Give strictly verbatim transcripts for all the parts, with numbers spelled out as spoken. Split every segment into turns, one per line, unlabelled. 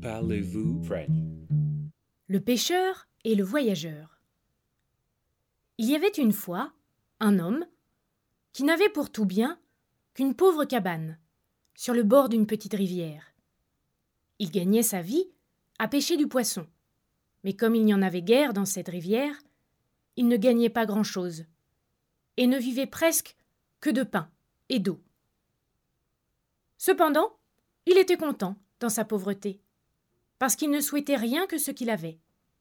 Parlez-vous French?
Le pêcheur et le voyageur. Il y avait une fois un homme qui n'avait pour tout bien qu'une pauvre cabane sur le bord d'une petite rivière. Il gagnait sa vie à pêcher du poisson, mais comme il n'y en avait guère dans cette rivière, il ne gagnait pas grand-chose et ne vivait presque que de pain et d'eau. Cependant, il était content dans sa pauvreté, parce qu'il ne souhaitait rien que ce qu'il avait.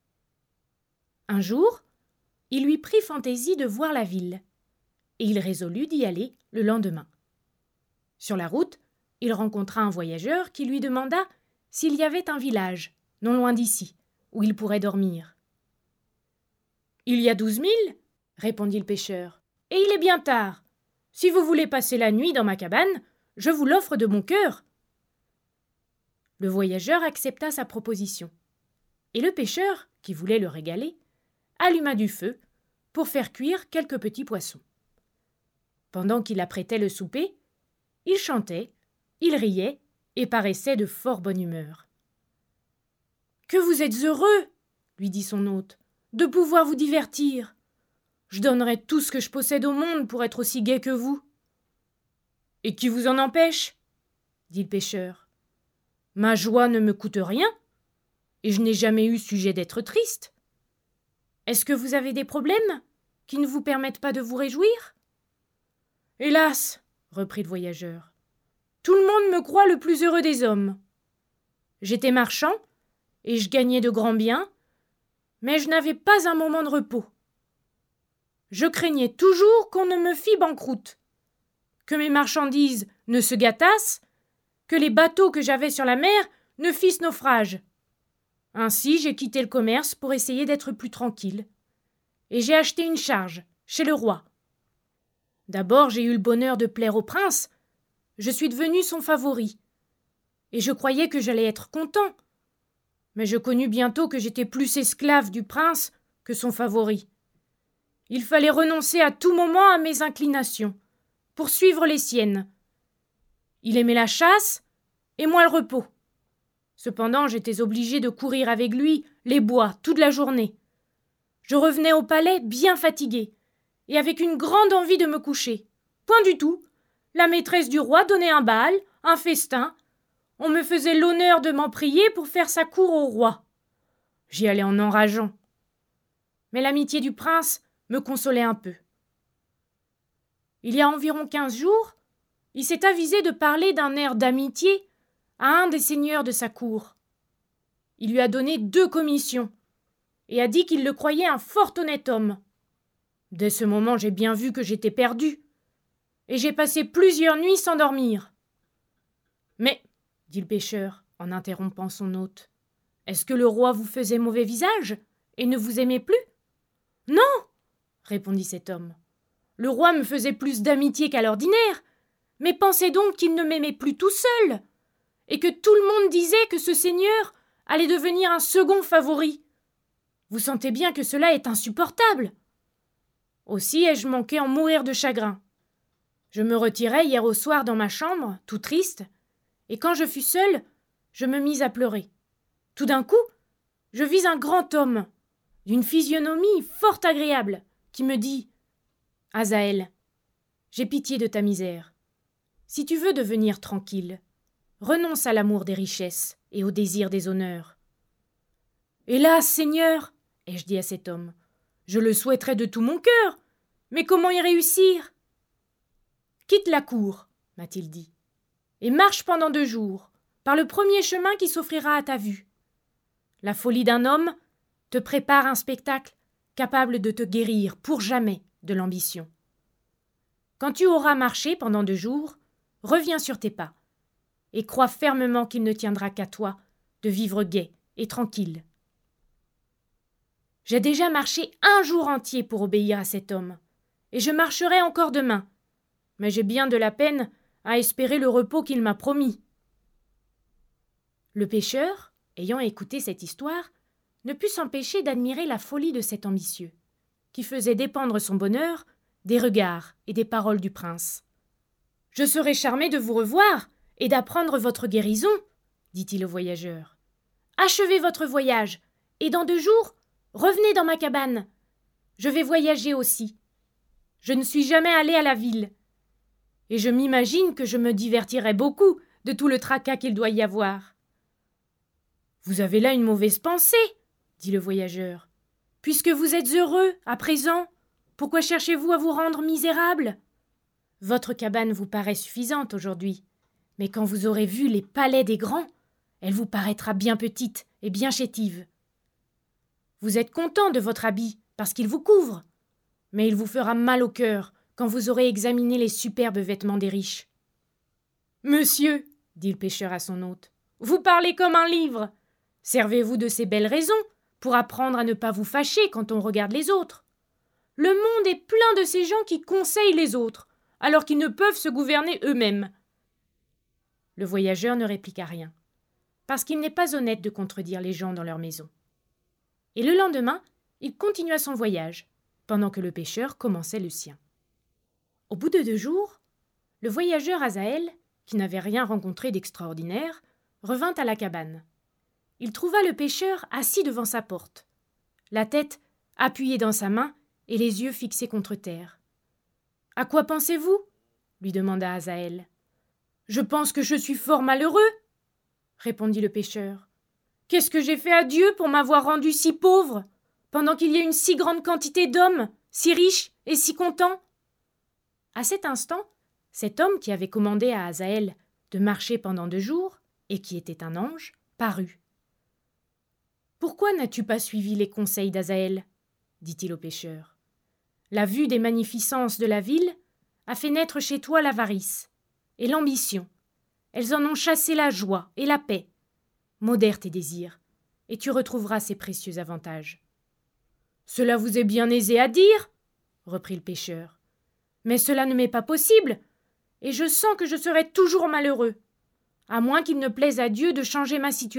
Un jour, il lui prit fantaisie de voir la ville, et il résolut d'y aller le lendemain. Sur la route, il rencontra un voyageur qui lui demanda s'il y avait un village, non loin d'ici, où il pourrait dormir. « Il y a douze milles, » répondit le pêcheur, « et il est bien tard. Si vous voulez passer la nuit dans ma cabane, je vous l'offre de bon cœur. » Le voyageur accepta sa proposition, et le pêcheur, qui voulait le régaler, alluma du feu pour faire cuire quelques petits poissons. Pendant qu'il apprêtait le souper, il chantait, il riait et paraissait de fort bonne humeur. « Que vous êtes heureux, » lui dit son hôte, « de pouvoir vous divertir. Je donnerais tout ce que je possède au monde pour être aussi gai que vous. »« Et qui vous en empêche ?» dit le pêcheur. « Ma joie ne me coûte rien, et je n'ai jamais eu sujet d'être triste. Est-ce que vous avez des problèmes qui ne vous permettent pas de vous réjouir ?»« Hélas, » reprit le voyageur, « tout le monde me croit le plus heureux des hommes. J'étais marchand, et je gagnais de grands biens, mais je n'avais pas un moment de repos. Je craignais toujours qu'on ne me fît banqueroute, que mes marchandises ne se gâtassent, que les bateaux que j'avais sur la mer ne fissent naufrage. Ainsi, j'ai quitté le commerce pour essayer d'être plus tranquille, et j'ai acheté une charge chez le roi. D'abord, j'ai eu le bonheur de plaire au prince. Je suis devenu son favori, et je croyais que j'allais être content. Mais je connus bientôt que j'étais plus esclave du prince que son favori. Il fallait renoncer à tout moment à mes inclinations, pour suivre les siennes. Il aimait la chasse, et moi le repos. Cependant, j'étais obligé de courir avec lui les bois toute la journée. Je revenais au palais bien fatigué, et avec une grande envie de me coucher. Point du tout. La maîtresse du roi donnait un bal, un festin. On me faisait l'honneur de m'en prier pour faire sa cour au roi. J'y allais en enrageant. Mais l'amitié du prince me consolait un peu. Il y a environ quinze jours, il s'est avisé de parler d'un air d'amitié à un des seigneurs de sa cour. Il lui a donné deux commissions et a dit qu'il le croyait un fort honnête homme. Dès ce moment, j'ai bien vu que j'étais perdu, et j'ai passé plusieurs nuits sans dormir. « Mais, » dit le pêcheur, en interrompant son hôte, « est-ce que le roi vous faisait mauvais visage et ne vous aimait plus ?»« Non !» répondit cet homme. « Le roi me faisait plus d'amitié qu'à l'ordinaire, mais pensez donc qu'il ne m'aimait plus tout seul, et que tout le monde disait que ce seigneur allait devenir un second favori. Vous sentez bien que cela est insupportable. Aussi ai-je manqué en mourir de chagrin. Je me retirai hier au soir dans ma chambre, tout triste, et quand je fus seul, je me mis à pleurer. Tout d'un coup, je vis un grand homme, d'une physionomie fort agréable, qui me dit « Azaël, j'ai pitié de ta misère. Si tu veux devenir tranquille, renonce à l'amour des richesses et au désir des honneurs. »« Hélas, Seigneur, ai-je dit à cet homme, je le souhaiterais de tout mon cœur, mais comment y réussir ? » ?»« Quitte la cour, m'a-t-il dit, et marche pendant deux jours, par le premier chemin qui s'offrira à ta vue. La folie d'un homme te prépare un spectacle capable de te guérir pour jamais de l'ambition. Quand tu auras marché pendant deux jours, reviens sur tes pas, et crois fermement qu'il ne tiendra qu'à toi de vivre gai et tranquille. J'ai déjà marché un jour entier pour obéir à cet homme, et je marcherai encore demain, mais j'ai bien de la peine à espérer le repos qu'il m'a promis. » Le pêcheur, ayant écouté cette histoire, ne put s'empêcher d'admirer la folie de cet ambitieux, qui faisait dépendre son bonheur des regards et des paroles du prince. « Je serais charmé de vous revoir et d'apprendre votre guérison, » dit-il au voyageur. achevez votre voyage, et dans deux jours, revenez dans ma cabane. Je vais voyager aussi. Je ne suis jamais allé à la ville. Et je m'imagine que je me divertirai beaucoup de tout le tracas qu'il doit y avoir. »« Vous avez là une mauvaise pensée, » dit le voyageur. « Puisque vous êtes heureux, à présent, pourquoi cherchez-vous à vous rendre misérable ? Votre cabane vous paraît suffisante aujourd'hui, mais quand vous aurez vu les palais des grands, elle vous paraîtra bien petite et bien chétive. Vous êtes content de votre habit parce qu'il vous couvre, mais il vous fera mal au cœur quand vous aurez examiné les superbes vêtements des riches. »« Monsieur, dit le pêcheur à son hôte, vous parlez comme un livre. Servez-vous de ces belles raisons pour apprendre à ne pas vous fâcher quand on regarde les autres. Le monde est plein de ces gens qui conseillent les autres, alors qu'ils ne peuvent se gouverner eux-mêmes. » Le voyageur ne répliqua rien, parce qu'il n'est pas honnête de contredire les gens dans leur maison. Et le lendemain, il continua son voyage, pendant que le pêcheur commençait le sien. Au bout de deux jours, le voyageur Azaël, qui n'avait rien rencontré d'extraordinaire, revint à la cabane. Il trouva le pêcheur assis devant sa porte, la tête appuyée dans sa main et les yeux fixés contre terre. « À quoi pensez-vous » lui demanda Azaël. « Je pense que je suis fort malheureux, » répondit le pêcheur. « Qu'est-ce que j'ai fait à Dieu pour m'avoir rendu si pauvre, pendant qu'il y a une si grande quantité d'hommes, si riches et si contents ?» À cet instant, cet homme qui avait commandé à Azaël de marcher pendant deux jours, et qui était un ange, parut. « Pourquoi n'as-tu pas suivi les conseils d'Azaël » dit-il au pêcheur. « La vue des magnificences de la ville a fait naître chez toi l'avarice et l'ambition. Elles en ont chassé la joie et la paix. Modère tes désirs, et tu retrouveras ces précieux avantages. »« Cela vous est bien aisé à dire, » reprit le pêcheur. « Mais cela ne m'est pas possible, et je sens que je serai toujours malheureux, à moins qu'il ne plaise à Dieu de changer ma situation. »«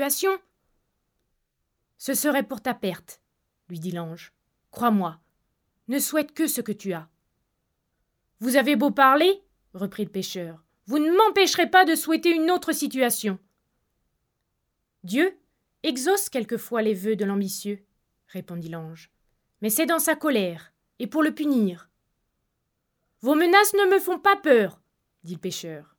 Ce serait pour ta perte, » lui dit l'ange. « Crois-moi, ne souhaite que ce que tu as. »« Vous avez beau parler, » reprit le pêcheur, « vous ne m'empêcherez pas de souhaiter une autre situation. »« Dieu exauce quelquefois les vœux de l'ambitieux, » répondit l'ange, « mais c'est dans sa colère, et pour le punir. »« Vos menaces ne me font pas peur, » dit le pêcheur.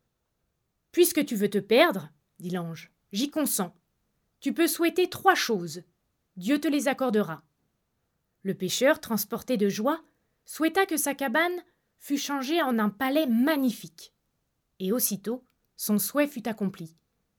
« Puisque tu veux te perdre, » dit l'ange, « j'y consens. Tu peux souhaiter trois choses. Dieu te les accordera. » Le pêcheur, transporté de joie, souhaita que sa cabane fût changée en un palais magnifique. Et aussitôt, son souhait fut accompli.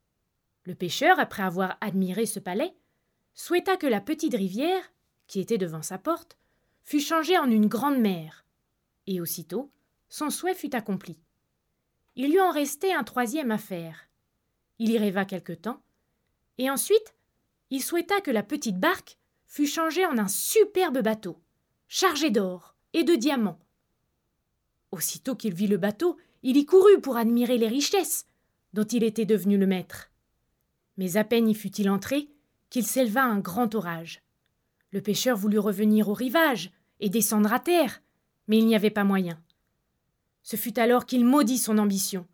Le pêcheur, après avoir admiré ce palais, souhaita que la petite rivière, qui était devant sa porte, fût changée en une grande mer. Et aussitôt, son souhait fut accompli. Il lui en restait un troisième à faire. Il y rêva quelque temps, et ensuite, il souhaita que la petite barque fut changée en un superbe bateau, chargé d'or et de diamants. Aussitôt qu'il vit le bateau, il y courut pour admirer les richesses dont il était devenu le maître. Mais à peine y fut-il entré qu'il s'éleva un grand orage. Le pêcheur voulut revenir au rivage et descendre à terre, mais il n'y avait pas moyen. Ce fut alors qu'il maudit son ambition.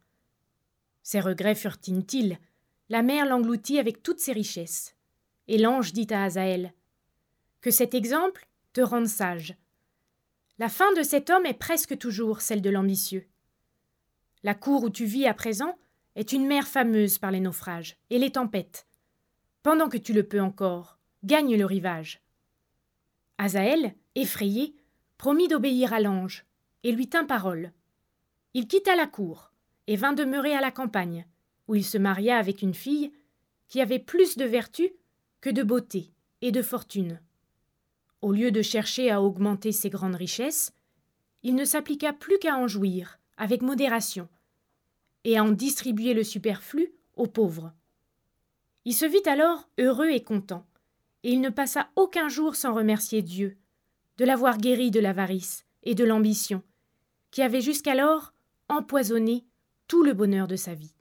Ses regrets furent inutiles. La mer l'engloutit avec toutes ses richesses. Et l'ange dit à Azaël : « Que cet exemple te rende sage. La fin de cet homme est presque toujours celle de l'ambitieux. La cour où tu vis à présent est une mer fameuse par les naufrages et les tempêtes. Pendant que tu le peux encore, gagne le rivage. » Azaël, effrayé, promit d'obéir à l'ange et lui tint parole. Il quitta la cour et vint demeurer à la campagne, où il se maria avec une fille qui avait plus de vertu que de beauté et de fortune. Au lieu de chercher à augmenter ses grandes richesses, il ne s'appliqua plus qu'à en jouir avec modération et à en distribuer le superflu aux pauvres. Il se vit alors heureux et content, et il ne passa aucun jour sans remercier Dieu de l'avoir guéri de l'avarice et de l'ambition qui avaient jusqu'alors empoisonné tout le bonheur de sa vie.